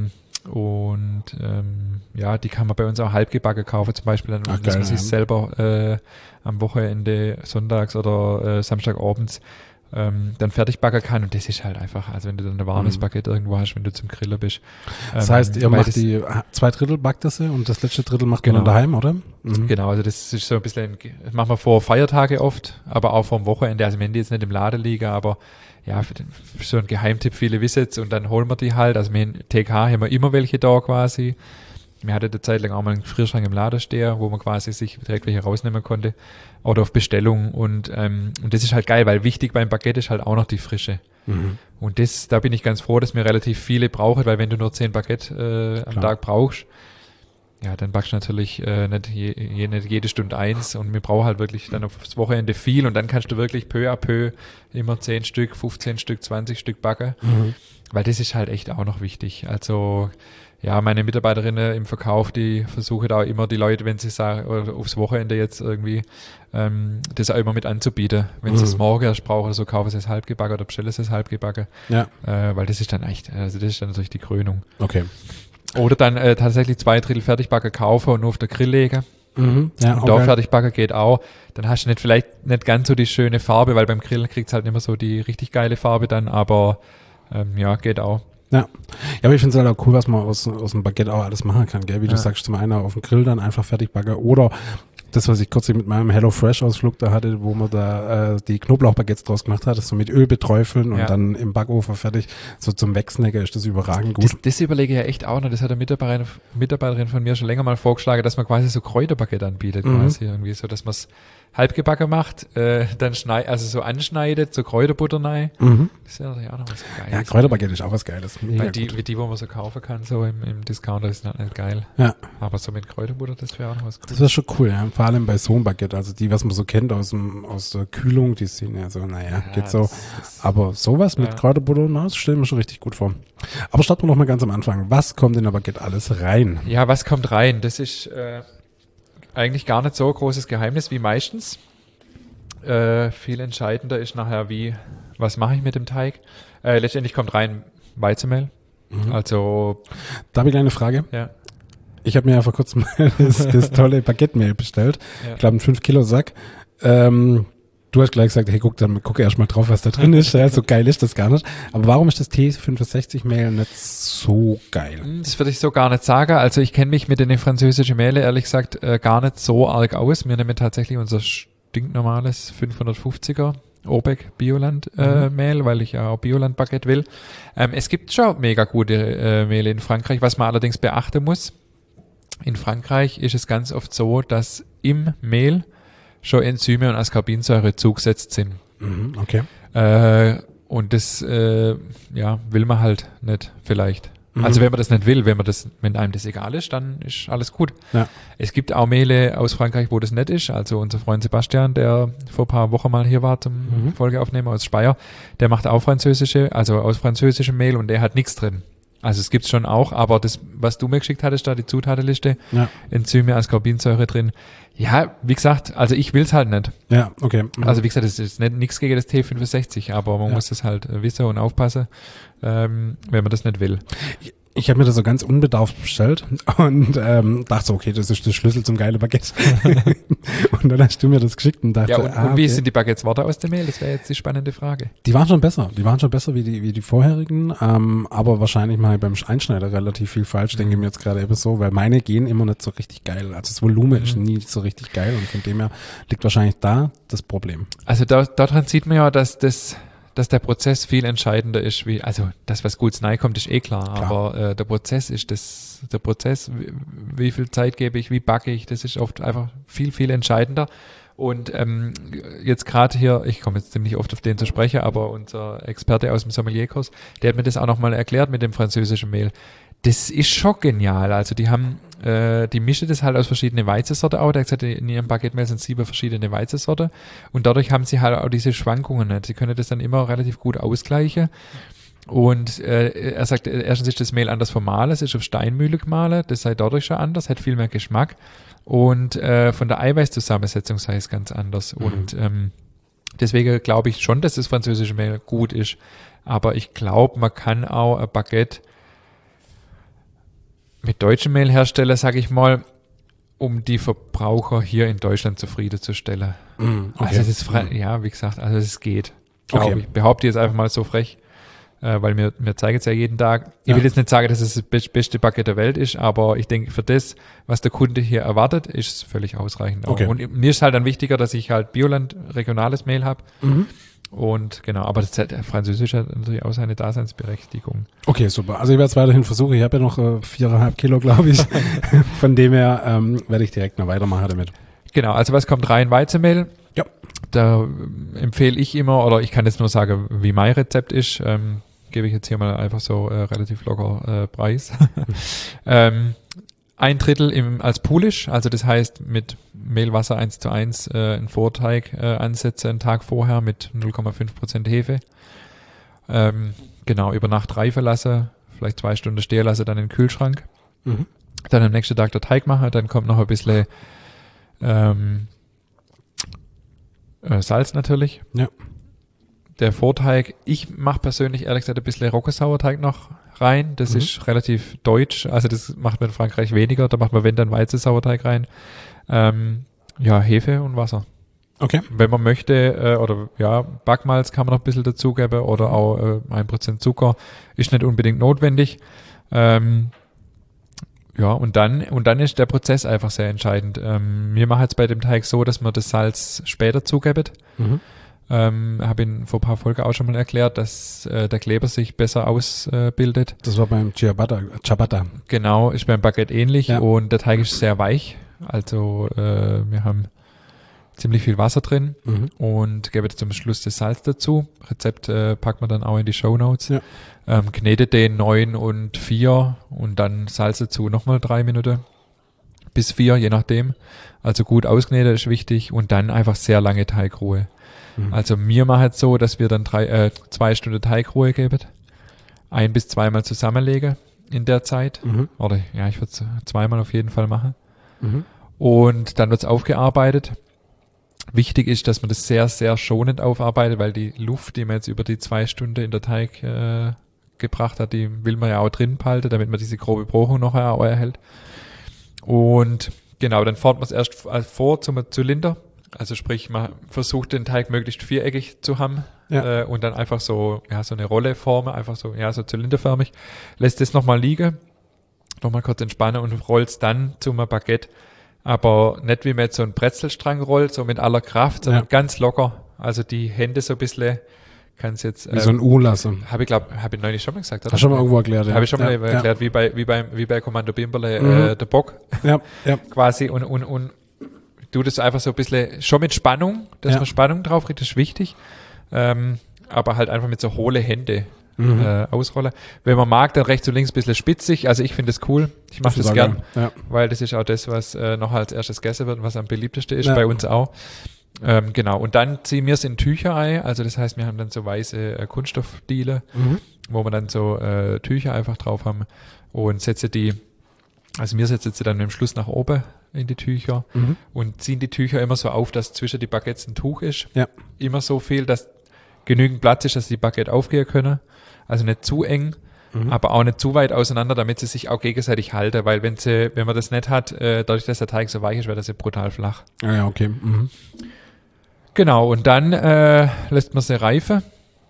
die kann man bei uns auch halbgebacken kaufen, zum Beispiel, dass man sich selber am Wochenende, sonntags oder Samstagabends dann fertig backen kann und das ist halt einfach, also wenn du dann ein warmes Baguette irgendwo hast, wenn du zum Grillen bist. Das heißt, ihr macht die 2/3 backt das und das letzte Drittel macht man dann daheim, oder? Genau, also das ist so ein bisschen, das machen wir vor Feiertage oft, aber auch vor dem Wochenende, also wenn die jetzt nicht im Laden liegen, aber für so ein Geheimtipp, viele wissen es und dann holen wir die halt, also wir in TK haben wir immer welche da quasi. Wir hatten eine Zeit lang auch mal einen Gefrierschrank im Laden stehen, wo man quasi sich direkt welche rausnehmen konnte oder auf Bestellung und das ist halt geil, weil wichtig beim Baguette ist halt auch noch die Frische. Und da bin ich ganz froh, dass wir relativ viele brauchen, weil wenn du nur 10 Baguette am Tag brauchst, dann backst du natürlich nicht jede Stunde eins und wir brauchen halt wirklich dann aufs Wochenende viel und dann kannst du wirklich peu à peu immer 10 Stück, 15 Stück, 20 Stück backen, weil das ist halt echt auch noch wichtig. Also meine Mitarbeiterinnen im Verkauf, die versuchen auch immer die Leute, wenn sie sagen, oder aufs Wochenende jetzt irgendwie, das auch immer mit anzubieten. Wenn sie es morgen erst brauchen oder so, kaufen sie es halbgebacken oder bestellen sie es halbgebacken. Weil das ist dann echt, also das ist dann natürlich die Krönung. Okay. Oder dann tatsächlich 2/3 Fertigbacken kaufen und nur auf der Grill legen. Und da Fertigbacken geht auch. Dann hast du vielleicht nicht ganz so die schöne Farbe, weil beim Grillen kriegst du halt nicht mehr so die richtig geile Farbe dann, aber geht auch. Ja, aber ich finde es halt auch cool, was man aus dem Baguette auch alles machen kann, gell? Wie du sagst, zum einen auf dem Grill dann einfach fertig backen oder das, was ich kürzlich mit meinem HelloFresh-Ausflug da hatte, wo man da die Knoblauchbaguettes draus gemacht hat, das so mit Öl beträufeln und dann im Backofen fertig, so zum Wegsnacken ist das überragend gut. Das überlege ich ja echt auch noch, das hat eine Mitarbeiterin von mir schon länger mal vorgeschlagen, dass man quasi so Kräuterbaguette anbietet, quasi irgendwie so, dass man es halbgebacken macht, dann so anschneidet, so Kräuterbutter rein. Das ist ja natürlich auch noch was Geiles. Ja, Kräuterbaguette ist auch was Geiles. Weil die, wo man so kaufen kann, so im Discounter, ist halt nicht geil. Ja. Aber so mit Kräuterbutter, das wäre auch noch was Cooles. Das wäre schon cool, ja. Vor allem bei so einem Baguette, also die, was man so kennt aus der Kühlung, die sind ja so, geht so. Aber sowas mit Kräuterbutter, das stellen wir schon richtig gut vor. Aber starten wir noch mal ganz am Anfang. Was kommt in der Baguette alles rein? Ja, was kommt rein? Das ist eigentlich gar nicht so ein großes Geheimnis wie meistens. Viel entscheidender ist nachher, was mache ich mit dem Teig? Letztendlich kommt rein Weizenmehl. Also. Da habe ich eine Frage. Ja. Ich habe mir ja vor kurzem mal das tolle Baguette-Mehl bestellt. Ja. Ich glaube, einen 5-Kilo-Sack. Du hast gleich gesagt, hey, guck erst mal drauf, was da drin ist. Ja, so geil ist das gar nicht. Aber warum ist das T65-Mehl nicht so geil? Das würde ich so gar nicht sagen. Also ich kenne mich mit den französischen Mehle ehrlich gesagt gar nicht so arg aus. Wir nehmen tatsächlich unser stinknormales 550er Obeck Bioland Mehl, weil ich ja auch Bioland Baguette will. Es gibt schon mega gute Mehle in Frankreich. Was man allerdings beachten muss, in Frankreich ist es ganz oft so, dass im Mehl schon Enzyme und Ascorbinsäure zugesetzt sind. Okay. Und das will man halt nicht vielleicht. Also wenn man das nicht will, wenn einem das egal ist, dann ist alles gut. Ja. Es gibt auch Mehle aus Frankreich, wo das nicht ist. Also unser Freund Sebastian, der vor ein paar Wochen mal hier war zum Folgeaufnehmen aus Speyer, der macht auch aus französischem Mehl und der hat nichts drin. Also es gibt's schon auch, aber das, was du mir geschickt hattest, da die Zutatenliste, Enzyme, Ascorbinsäure drin. Ja, wie gesagt, also ich will's halt nicht. Ja, okay. Also wie gesagt, das ist nichts gegen das T65, aber man muss das halt wissen und aufpassen, wenn man das nicht will. Ich habe mir das so ganz unbedarft bestellt und dachte so, okay, das ist der Schlüssel zum geile Baguette. Und dann hast du mir das geschickt und dachte, und wie sind die Baguettes Worte aus dem Mehl? Das wäre jetzt die spannende Frage. Die waren schon besser. Die waren schon besser wie die vorherigen, aber wahrscheinlich mal beim Einschneider relativ viel falsch, denke ich mir jetzt gerade eben so, weil meine gehen immer nicht so richtig geil. Also das Volumen ist nie so richtig geil und von dem her liegt wahrscheinlich da das Problem. Also daran sieht man ja, dass der Prozess viel entscheidender ist, also das, was gut reinkommt, ist klar, aber der Prozess ist der Prozess, wie viel Zeit gebe ich, wie backe ich, das ist oft einfach viel, viel entscheidender. Und jetzt gerade hier, ich komme jetzt ziemlich oft auf den zu sprechen, aber unser Experte aus dem Sommelierkurs, der hat mir das auch nochmal erklärt mit dem französischen Mehl. Das ist schon genial. Also die mischen das halt aus verschiedenen Weizensorten auch. Der hat gesagt, in ihrem Baguette-Mehl sind 7 verschiedene Weizensorten und dadurch haben sie halt auch diese Schwankungen nicht. Sie können das dann immer relativ gut ausgleichen. Und er sagt, erstens ist das Mehl anders vermahlen, es ist auf Steinmühle gemahlen, das sei dadurch schon anders, hat viel mehr Geschmack. Und von der Eiweißzusammensetzung sei es ganz anders. Und deswegen glaube ich schon, dass das französische Mehl gut ist. Aber ich glaube, man kann auch ein Baguette mit deutschem Mehl herstellen, sage ich mal, um die Verbraucher hier in Deutschland zufriedenzustellen. Okay. Also das ist wie gesagt, also es geht, glaube ich. Behaupte jetzt einfach mal so frech, weil mir zeigen es ja jeden Tag. Ich will jetzt nicht sagen, dass es das beste Baguette der Welt ist, aber ich denke, für das, was der Kunde hier erwartet, ist es völlig ausreichend. Okay. Und mir ist halt dann wichtiger, dass ich halt Bioland regionales Mehl habe. Und genau, aber das Französisch hat natürlich auch seine Daseinsberechtigung. Okay, super. Also ich werde es weiterhin versuchen. Ich habe ja noch 4,5 Kilo, glaube ich. Von dem her werde ich direkt noch weitermachen damit. Genau, also was kommt rein? Weizenmehl. Ja. Da empfehle ich immer, oder ich kann jetzt nur sagen, wie mein Rezept ist. Gebe ich jetzt hier mal einfach so relativ locker Preis. 1/3 als Poolish, also das heißt mit Mehlwasser 1:1 einen Vorteig ansetze einen Tag vorher mit 0,5% Hefe. Genau, über Nacht reifen lasse, vielleicht 2 Stunden stehen lasse, dann in den Kühlschrank. Dann am nächsten Tag der Teig mache, dann kommt noch ein bisschen Salz natürlich. Ja. Der Vorteig, ich mache persönlich ehrlich gesagt ein bisschen Roggensauerteig noch rein. Das ist relativ deutsch, also das macht man in Frankreich weniger. Da macht man, wenn dann Weizensauerteig rein. Hefe und Wasser. Okay. Wenn man möchte, Backmalz kann man noch ein bisschen dazugeben oder auch 1% Zucker. Ist nicht unbedingt notwendig. Und dann ist der Prozess einfach sehr entscheidend. Wir machen jetzt bei dem Teig so, dass man das Salz später zugeben. Habe ihn vor ein paar Folgen auch schon mal erklärt, dass der Kleber sich besser ausbildet. Das war beim Ciabatta. Genau, ist beim Baguette ähnlich und der Teig ist sehr weich. Also wir haben ziemlich viel Wasser drin und gebe zum Schluss das Salz dazu. Rezept packt man dann auch in die Shownotes. Ja. Knetet den 9 und 4 und dann Salz dazu nochmal 3 Minuten bis 4, je nachdem. Also gut ausknetet ist wichtig und dann einfach sehr lange Teigruhe. Also wir machen es so, dass wir dann 2 Stunden Teigruhe geben, 1 bis 2 Mal zusammenlegen in der Zeit. Oder ja, ich würde es 2 Mal auf jeden Fall machen. Und dann wird es aufgearbeitet. Wichtig ist, dass man das sehr, sehr schonend aufarbeitet, weil die Luft, die man jetzt über die 2 Stunden in der Teig gebracht hat, die will man ja auch drin behalten, damit man diese grobe Bruchung noch erhält. Und genau, dann formt man es erst vor zum Zylinder. Also sprich, man versucht den Teig möglichst viereckig zu haben und dann einfach so eine Rolle formen, einfach so zylinderförmig. Lässt es nochmal liegen, nochmal kurz entspannen und rollt es dann zum Baguette. Aber nicht wie man jetzt so einen Brezelstrang rollt, so mit aller Kraft, sondern ganz locker. Also die Hände so ein bisschen, kann es jetzt... Wie so ein U lassen. Habe ich neulich schon mal gesagt, oder? Hast du schon mal irgendwo erklärt, ja. Habe ich schon mal erklärt, wie bei Kommando Bimberle, der Bock. Ja. Quasi und du das einfach so ein bisschen, schon mit Spannung, dass man Spannung drauf kriegt, das ist wichtig. Aber halt einfach mit so hohle Hände ausrollen. Wenn man mag, dann rechts und links ein bisschen spitzig. Also ich finde das cool. Ich mache das gern, weil das ist auch das, was noch als erstes gegessen wird und was am beliebtesten ist, bei uns auch. Genau. Und dann ziehen wir es in Tücher ein. Also das heißt, wir haben dann so weiße Kunststoffdiele, wo wir dann so Tücher einfach drauf haben und setze die, also wir setzen sie dann mit dem Schluss nach oben in die Tücher und ziehen die Tücher immer so auf, dass zwischen die Baguettes ein Tuch ist. Ja. Immer so viel, dass genügend Platz ist, dass die Baguette aufgehen können. Also nicht zu eng, aber auch nicht zu weit auseinander, damit sie sich auch gegenseitig halten, weil wenn man das nicht hat, dadurch, dass der Teig so weich ist, wird das ja brutal flach. Ja, okay. Genau, und dann lässt man sie reifen.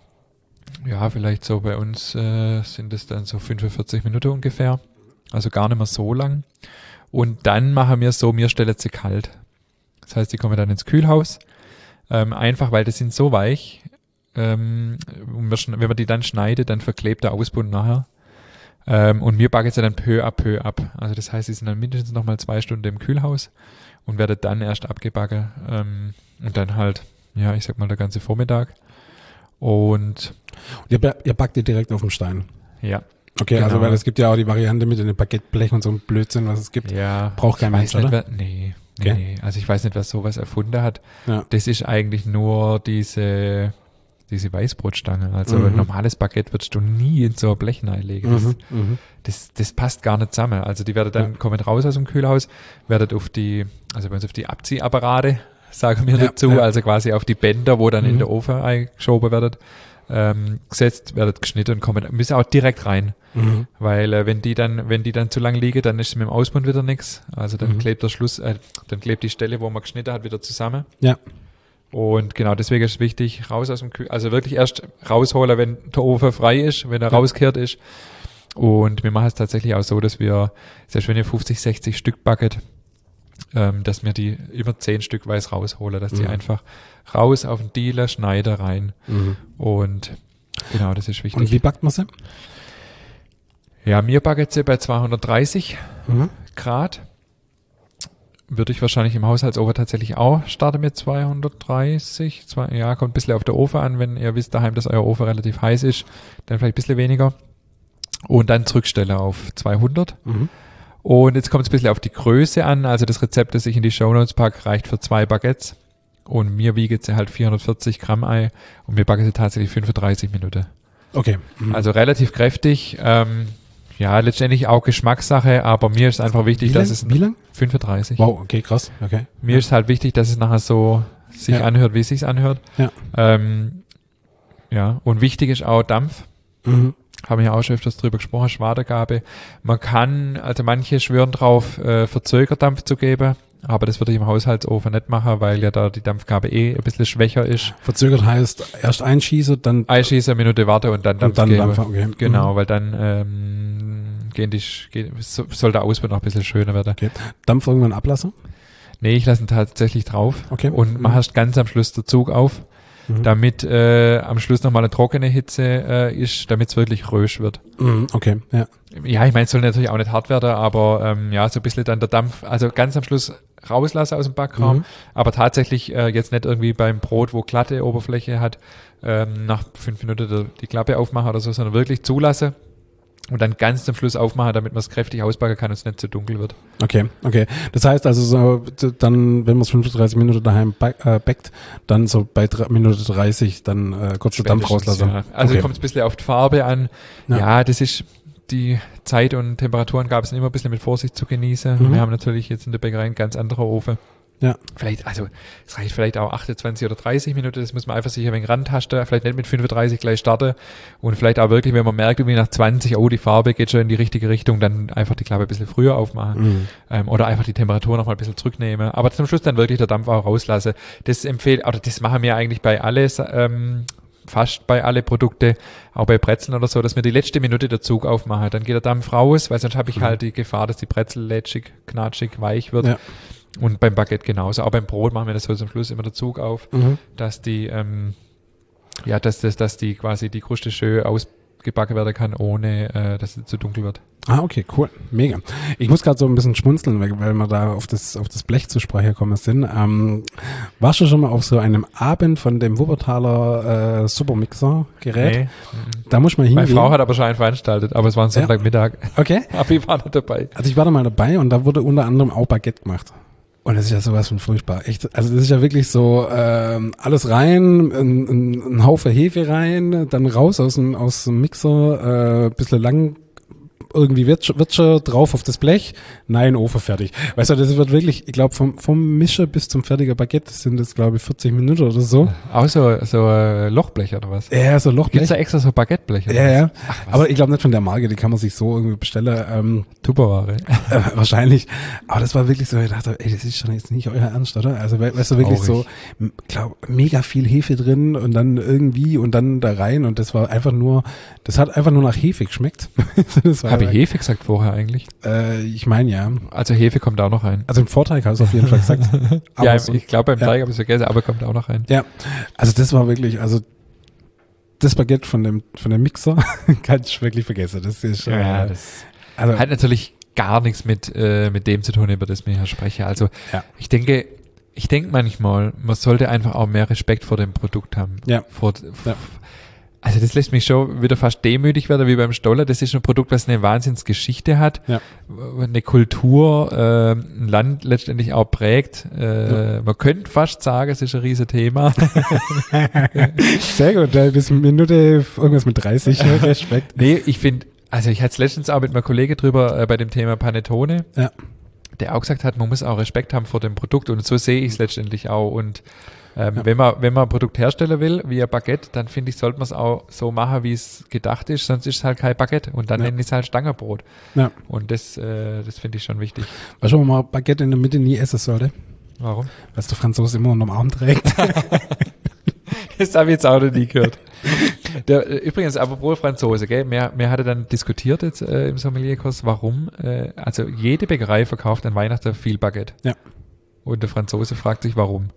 Ja, vielleicht so bei uns sind es dann so 45 Minuten ungefähr. Also gar nicht mehr so lang. Und dann machen wir so, wir stellen sie kalt. Das heißt, die kommen dann ins Kühlhaus. Einfach, weil die sind so weich. Wenn man die dann schneidet, dann verklebt der Ausbund nachher. Und wir backen sie dann peu à peu ab. Also das heißt, sie sind dann mindestens nochmal 2 Stunden im Kühlhaus und werden dann erst abgebacken. Und dann halt, ja, ich sag mal, der ganze Vormittag. Und ihr backt die direkt auf dem Stein? Ja. Okay, genau. Also weil es gibt ja auch die Variante mit dem Baguetteblech und so ein Blödsinn, was es gibt. Ja. Braucht kein Mensch, oder? Nee. Also ich weiß nicht, wer sowas erfunden hat. Ja. Das ist eigentlich nur diese Weißbrotstange. Also ein normales Baguette würdest du nie in so ein Blech reinlegen. Das passt gar nicht zusammen. Also die werden dann, kommen raus aus dem Kühlhaus, werden auf die Abziehapparate, sagen wir dazu, also quasi auf die Bänder, wo dann in den Ofen eingeschoben werden, gesetzt, werden geschnitten und müssen auch direkt rein. Weil wenn die dann zu lang liegen, dann ist mit dem Ausbund wieder nichts. Also dann klebt dann klebt die Stelle, wo man geschnitten hat, wieder zusammen. Ja. Und genau, deswegen ist es wichtig, raus aus dem also wirklich erst rausholen, wenn der Ofen frei ist, wenn er rauskehrt ist. Und wir machen es tatsächlich auch so, dass wir, selbst wenn ihr 50, 60 Stück backet, dass wir die immer 10 Stück weiß rausholen, dass die einfach raus auf den Dealer, Schneider rein. Und genau, das ist wichtig. Und wie backt man sie? Ja, wir backen sie bei 230 Grad. Würde ich wahrscheinlich im Haushaltsofen tatsächlich auch starten mit 230. Kommt ein bisschen auf der Ofen an. Wenn ihr wisst daheim, dass euer Ofen relativ heiß ist, dann vielleicht ein bisschen weniger. Und dann zurückstellen auf 200. Und jetzt kommt es ein bisschen auf die Größe an. Also das Rezept, das ich in die Shownotes packe, reicht für 2 Baguettes. Und mir wiegen sie halt 440 Gramm Ei. Und wir backen sie tatsächlich 35 Minuten. Okay. Also relativ kräftig. Ja, letztendlich auch Geschmackssache, aber mir ist einfach wichtig, dass es... Wie lang? 35. Wow, okay, krass. Okay. Mir ist halt wichtig, dass es nachher so sich anhört, wie es sich anhört. Ja. Und wichtig ist auch Dampf. Haben wir ja auch schon öfters drüber gesprochen, Schwadergabe. Man kann, also manche schwören drauf, Verzögerdampf zu geben, aber das würde ich im Haushaltsofen nicht machen, weil ja da die Dampfgabe ein bisschen schwer ist. Verzögert heißt erst einschießen, dann... Einschießen, eine Minute warten und dann Dampf geben. Okay. Genau, weil dann soll der Ausbund noch ein bisschen schöner werden. Okay. Dampf irgendwann ablassen? Nee, ich lasse ihn tatsächlich drauf. Okay. Und machst ganz am Schluss den Zug auf, damit am Schluss nochmal eine trockene Hitze ist, damit es wirklich rösch wird. Okay, ja. Ja, ich meine, es soll natürlich auch nicht hart werden, aber so ein bisschen dann der Dampf, also ganz am Schluss rauslassen aus dem Backraum, aber tatsächlich jetzt nicht irgendwie beim Brot, wo glatte Oberfläche hat, nach 5 Minuten die Klappe aufmachen oder so, sondern wirklich zulassen. Und dann ganz zum Schluss aufmachen, damit man es kräftig ausbacken kann und es nicht zu dunkel wird. Okay. Das heißt also, so, dann, wenn man es 35 Minuten daheim backt, dann so bei Minute 30 dann kurz den Dampf rauslassen. Ja. Also kommt es ein bisschen auf die Farbe an. Ja, das ist die Zeit und Temperaturen gab es immer ein bisschen mit Vorsicht zu genießen. Wir haben natürlich jetzt in der Bäckerei einen ganz anderen Ofen. Ja. Es reicht vielleicht auch 28 oder 30 Minuten, das muss man einfach sich ein wenig rantasten, vielleicht nicht mit 35 gleich starten und vielleicht auch wirklich, wenn man merkt, irgendwie nach 20, oh, die Farbe geht schon in die richtige Richtung, dann einfach die Klappe ein bisschen früher aufmachen oder einfach die Temperatur nochmal ein bisschen zurücknehmen, aber zum Schluss dann wirklich der Dampf auch rauslassen. Das das machen wir eigentlich bei alles, fast bei alle Produkte, auch bei Brezeln oder so, dass wir die letzte Minute der Zug aufmachen, dann geht der Dampf raus, weil sonst habe ich halt die Gefahr, dass die Brezel lätschig, knatschig, weich wird. Ja. Und beim Baguette genauso. Auch beim Brot machen wir das so zum Schluss immer der Zug auf, dass die, dass die quasi die Kruste schön ausgebacken werden kann, ohne dass es zu dunkel wird. Ah, okay, cool. Mega. Ich muss gerade so ein bisschen schmunzeln, weil wir da auf das Blech zu Sprache gekommen sind. Warst du schon mal auf so einem Abend von dem Wuppertaler Supermixer-Gerät? Nee. Da muss man hingehen. Meine Frau hat aber schon einen veranstaltet, aber es war ein Sonntagmittag. Okay. Aber ich war nicht dabei. Also ich war da mal dabei und da wurde unter anderem auch Baguette gemacht. Und das ist ja sowas von furchtbar. Echt, also das ist ja wirklich so alles rein, ein Haufen Hefe rein, dann raus aus dem Mixer, bisschen lang irgendwie Wirtsche drauf auf das Blech, nein, Ofen fertig. Weißt du, das wird wirklich, ich glaube, vom Mischer bis zum fertigen Baguette sind das, glaube ich, 40 Minuten oder so. Auch so Lochblech oder was? Ja, so Lochblech. Gibt's da extra so Baguetteblech? Ja. Ach, aber ich glaube nicht von der Marke, die kann man sich so irgendwie bestellen. Tupperware. Wahrscheinlich. Aber das war wirklich so, ich dachte, ey, das ist schon jetzt nicht euer Ernst, oder? Also, weißt du, wirklich so, glaub, mega viel Hefe drin und dann irgendwie und dann da rein und das war einfach nur, das hat einfach nur nach Hefe geschmeckt. Habe ich Hefe gesagt vorher eigentlich? Ich meine ja. Also Hefe kommt auch noch rein. Also im Vorteig hast du auf jeden Fall gesagt. Ja, ich glaube beim Teig habe ich es vergessen, aber kommt auch noch rein. Ja, also das war wirklich, also das Baguette von dem Mixer kann ich wirklich vergessen. Das ist das hat natürlich gar nichts mit dem zu tun, über das wir hier sprechen. Also ich denke manchmal, man sollte einfach auch mehr Respekt vor dem Produkt haben. Ja. Also das lässt mich schon wieder fast demütig werden wie beim Stoller. Das ist ein Produkt, was eine Wahnsinnsgeschichte hat, eine Kultur, ein Land letztendlich auch prägt. Man könnte fast sagen, es ist ein riesen Thema. Sehr gut, bis Minute irgendwas mit 30, Respekt. Nee, ich finde, also ich hatte es letztens auch mit meinem Kollegen drüber bei dem Thema Panettone, der auch gesagt hat, man muss auch Respekt haben vor dem Produkt und so sehe ich es letztendlich auch und wenn man ein Produkt herstellen will, wie ein Baguette, dann finde ich, sollte man es auch so machen, wie es gedacht ist, sonst ist es halt kein Baguette und dann nenne ich es halt Stangenbrot. Ja. Und das finde ich schon wichtig. Weißt du, warum man Baguette in der Mitte nie essen sollte? Warum? Weil es der Franzose immer unterm Arm trägt. Das habe ich jetzt auch noch nie gehört. Übrigens, apropos Franzose, gell? Wir hatten dann diskutiert jetzt im Sommelierkurs, warum, also jede Bäckerei verkauft an Weihnachten viel Baguette. Ja. Und der Franzose fragt sich, warum.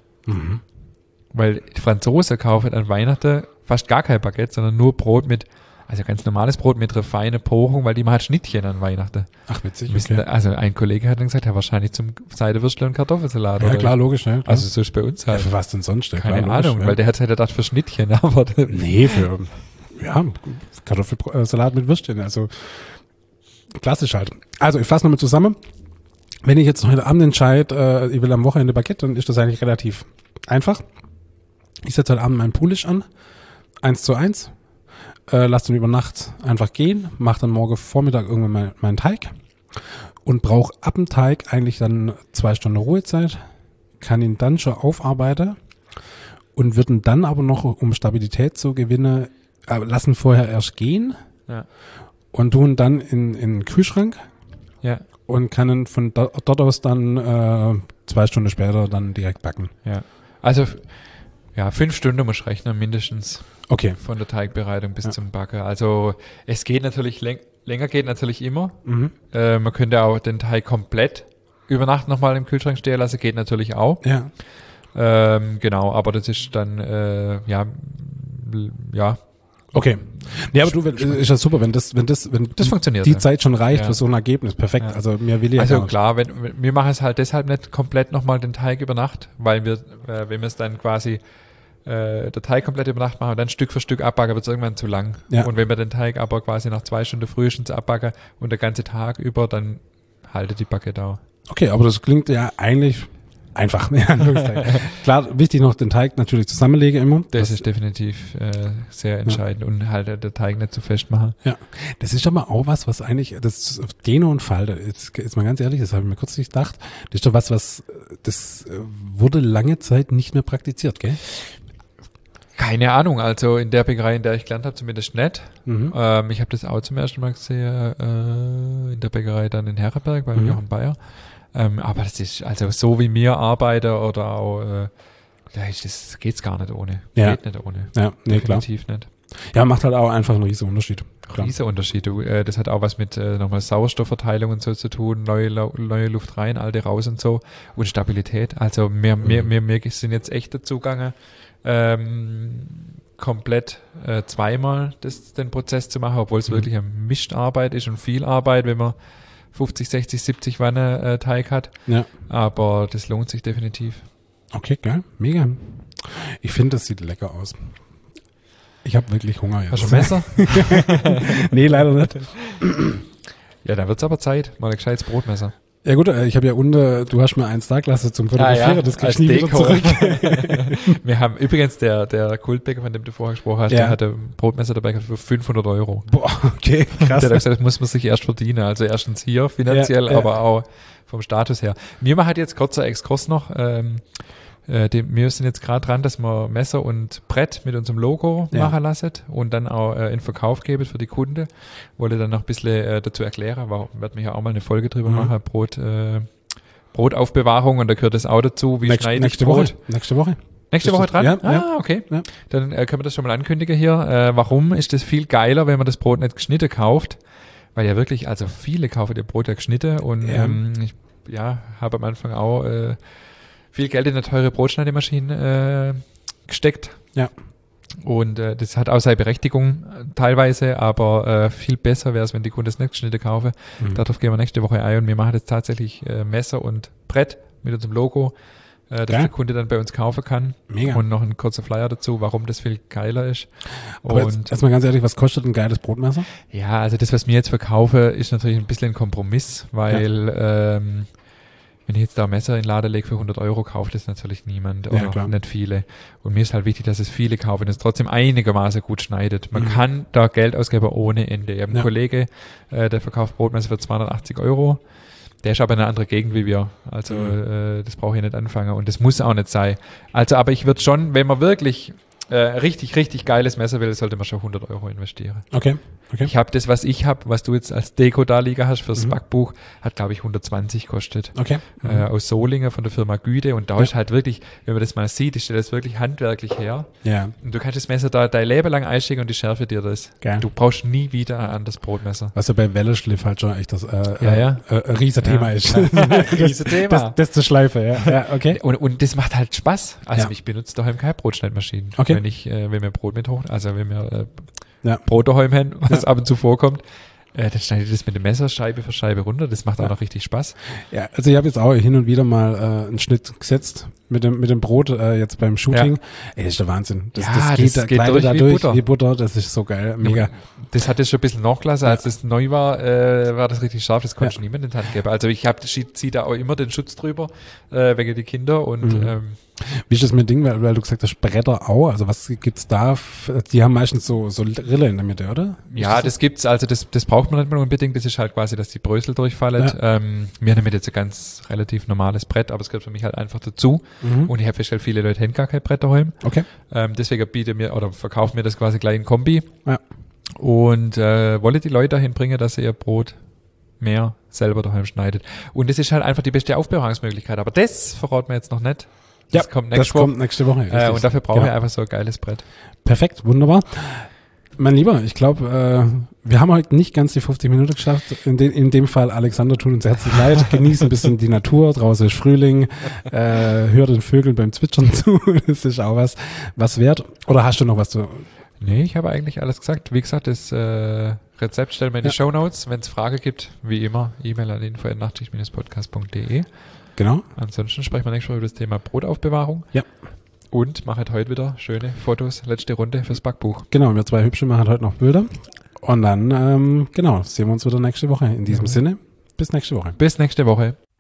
Weil die Franzosen kaufen an Weihnachten fast gar kein Baguette, sondern nur Brot also ganz normales Brot mit einer feinen Porung, weil die machen Schnittchen an Weihnachten. Ach, witzig. Okay. Also ein Kollege hat dann gesagt, ja, wahrscheinlich zum Seidenwürstel und Kartoffelsalat. Ja, klar, logisch. Ne? Also so ist bei uns halt. Ja, für was denn sonst? Keine Ahnung, weil der hat halt gedacht für Schnittchen, aber... Nee, für Kartoffelsalat mit Würstchen, also klassisch halt. Also ich fasse nochmal zusammen. Wenn ich jetzt heute Abend entscheide, ich will am Wochenende Baguette, dann ist das eigentlich relativ einfach. Ich setze heute Abend meinen Poolish an, 1:1, lasse den über Nacht einfach gehen, mache dann morgen Vormittag irgendwann meinen Teig und brauche ab dem Teig eigentlich dann 2 Stunden Ruhezeit, kann ihn dann schon aufarbeiten und würden dann aber noch, um Stabilität zu gewinnen, lassen vorher erst gehen und tun dann in den Kühlschrank. Ja. Und kann von dort aus dann 2 Stunden später dann direkt backen. Ja, also 5 Stunden muss ich rechnen, mindestens. Okay. Von der Teigbereitung bis zum Backen. Also es geht natürlich, länger geht natürlich immer. Man könnte auch den Teig komplett über Nacht nochmal im Kühlschrank stehen lassen, geht natürlich auch. Ja. Genau, aber das ist dann, Okay. Ja, aber ist ja super, wenn das funktioniert, die Zeit schon reicht für so ein Ergebnis. Perfekt. Ja. Also mir will ja. Also klar, wir machen es halt deshalb nicht komplett nochmal den Teig über Nacht, weil wenn wir es dann quasi der Teig komplett über Nacht machen und dann Stück für Stück abbacken, wird es irgendwann zu lang. Ja. Und wenn wir den Teig aber quasi nach 2 Stunden frühestens abbacken und der ganze Tag über, dann haltet die Baguette auch. Okay, aber das klingt ja eigentlich einfach. In Anführungszeichen. Klar, wichtig noch, den Teig natürlich zusammenlege immer. Das ist definitiv sehr entscheidend und halt der Teig nicht zu fest machen. Ja, das ist aber auch was eigentlich, das Dehne und Falte, ist mal ganz ehrlich, das habe ich mir kurz nicht gedacht, das ist doch das wurde lange Zeit nicht mehr praktiziert, gell? Keine Ahnung, also in der Bäckerei, in der ich gelernt habe, zumindest nicht. Mhm. Ich habe das auch zum ersten Mal gesehen in der Bäckerei dann in Herrenberg bei Jochen Bayer. Aber das ist, also so wie wir arbeiten oder auch, das geht's gar nicht ohne. Ja. Geht nicht ohne. Ja, nee, klar. Definitiv nicht. Ja, macht halt auch einfach einen riesen Unterschied. Klar. Riese Unterschied. Das hat auch was mit nochmal Sauerstoffverteilung und so zu tun, neue Luft rein, alte raus und so. Und Stabilität. Also wir sind jetzt echt dazu gegangen, komplett zweimal den Prozess zu machen, obwohl es wirklich eine Mischarbeit ist und viel Arbeit, wenn man 50, 60, 70 Wanne Teig hat. Ja. Aber das lohnt sich definitiv. Okay, geil. Mega. Ich finde, das sieht lecker aus. Ich habe wirklich Hunger jetzt. Hast du ein Messer? Nee, leider nicht. Ja, dann wird's aber Zeit. Mal ein gescheites Brotmesser. Ja gut, ich habe ja du hast mir eins da gelassen zum Fotografieren, das kriegst du nie wieder Deko. zurück. Wir haben übrigens der Kultbäcker, von dem du vorher gesprochen hast, Ja. der hatte ein Brotmesser dabei gehabt für 500 €. Boah, okay, krass. Der hat gesagt, das muss man sich erst verdienen. Also erstens hier finanziell, Ja, ja. aber auch vom Status her. Wir machen jetzt kurzer Exkurs noch. Wir sind jetzt gerade dran, dass wir Messer und Brett mit unserem Logo machen lassen und dann auch in Verkauf geben für die Kunden. Wollte dann noch ein bisschen dazu erklären, werden wir ja auch mal eine Folge drüber machen, Brotaufbewahrung, und da gehört das auch dazu, wie schneide ich Brot. Nächste Woche. Nächste Woche dran? Ja, Okay. Ja. Dann können wir das schon mal ankündigen hier. Warum ist das viel geiler, wenn man das Brot nicht geschnitten kauft? Weil ja wirklich, also viele kaufen ihr Brot ja geschnitten und ich habe am Anfang auch viel Geld in eine teure Brotschneidemaschine gesteckt. Ja. Und das hat auch seine Berechtigung teilweise, aber viel besser wäre es, wenn die Kunden es nicht geschnitten kaufen. Darauf gehen wir nächste Woche ein und wir machen jetzt tatsächlich Messer und Brett mit unserem Logo, das der Kunde dann bei uns kaufen kann. Mega. Und noch ein kurzer Flyer dazu, warum das viel geiler ist. Aber Und jetzt erstmal ganz ehrlich, was kostet ein geiles Brotmesser? ja, also das, was wir jetzt verkaufe, ist natürlich ein bisschen ein Kompromiss, weil wenn ich jetzt da ein Messer in den Laden lege für 100 €, kauft das natürlich niemand oder klar. nicht viele. Und mir ist halt wichtig, dass es viele kaufen und es trotzdem einigermaßen gut schneidet. Man kann da Geld ausgeben ohne Ende. Ich habe einen Kollege, der verkauft Brotmesser für 280 €. Der ist aber in einer anderen Gegend wie wir. Also das brauche ich nicht anfangen und das muss auch nicht sein. Also aber ich würde schon, wenn man wirklich richtig, richtig geiles Messer will, sollte man schon 100 € investieren. Okay. Ich habe das, was ich habe, was du jetzt als Deko da liegen hast fürs Backbuch, hat glaube ich 120 kostet. Okay. Aus Solingen von der Firma Güde, und da ist halt wirklich, wenn man das mal sieht, ist das wirklich handwerklich her. Ja. Und du kannst das Messer da dein Leben lang einstecken und die schärfe dir das. Geil. Du brauchst nie wieder ein anderes Brotmesser. Was ja bei Welleschliff halt schon echt das Riesenthema ist. Riesenthema. Das zur Schleife, ja, okay. Und das macht halt Spaß. Also Ja. ich benutze daheim keine Brotschneidmaschinen. Okay. Wenn wir Brot mit wenn wir Ja. Brot daheim haben, was ab und zu vorkommt, dann schneide ich das mit dem Messer Scheibe für Scheibe runter. Das macht auch noch richtig Spaß. Ja, also ich habe jetzt auch hin und wieder mal einen Schnitt gesetzt mit dem Brot jetzt beim Shooting. Ey, das ist der Wahnsinn. Das geht durch wie Butter. Das ist so geil, mega. Das hat jetzt schon ein bisschen nachgelassen. Als das neu war, war das richtig scharf. Das konnte niemand in die Hand geben. Also ich ziehe da auch immer den Schutz drüber, wegen die Kinder. Und wie ist das mit Ding, weil du gesagt hast, Bretter auch? Also was gibt's da? Die haben meistens so Rille in der Mitte, oder? Ja, das gibt's. Also das braucht man nicht mehr unbedingt. Das ist halt quasi, dass die Brösel durchfallen. Ja. Wir haben jetzt ein ganz relativ normales Brett, aber es gehört für mich halt einfach dazu. Und ich habe festgestellt, viele Leute haben gar kein Brett daheim. Okay. Deswegen verkaufen wir das quasi gleich in Kombi. Ja. Und wolle die Leute dahin bringen, dass sie ihr Brot mehr selber daheim schneidet. Und das ist halt einfach die beste Aufbewahrungsmöglichkeit. Aber das verraten wir jetzt noch nicht. Das kommt nächste Woche. Richtig. Und dafür brauchen wir einfach so ein geiles Brett. Perfekt, wunderbar. Mein Lieber, ich glaube, wir haben heute nicht ganz die 50 Minuten geschafft. In dem Fall, Alexander, tut uns herzlich leid. Genieß ein bisschen die Natur. Draußen ist Frühling. Hör den Vögeln beim Zwitschern zu. Das ist auch was wert. Oder hast du noch was zu... Nee, ich habe eigentlich alles gesagt. Wie gesagt, das Rezept stellen wir in die Shownotes. Wenn es Fragen gibt, wie immer, E-Mail an info@nachtschicht-podcast.de. Genau. Ansonsten sprechen wir nächstes Mal über das Thema Brotaufbewahrung. Ja. Und machen heute wieder schöne Fotos, letzte Runde fürs Backbuch. Genau, wir zwei Hübsche machen heute noch Bilder. Und dann, sehen wir uns wieder nächste Woche. In diesem Sinne, bis nächste Woche. Bis nächste Woche.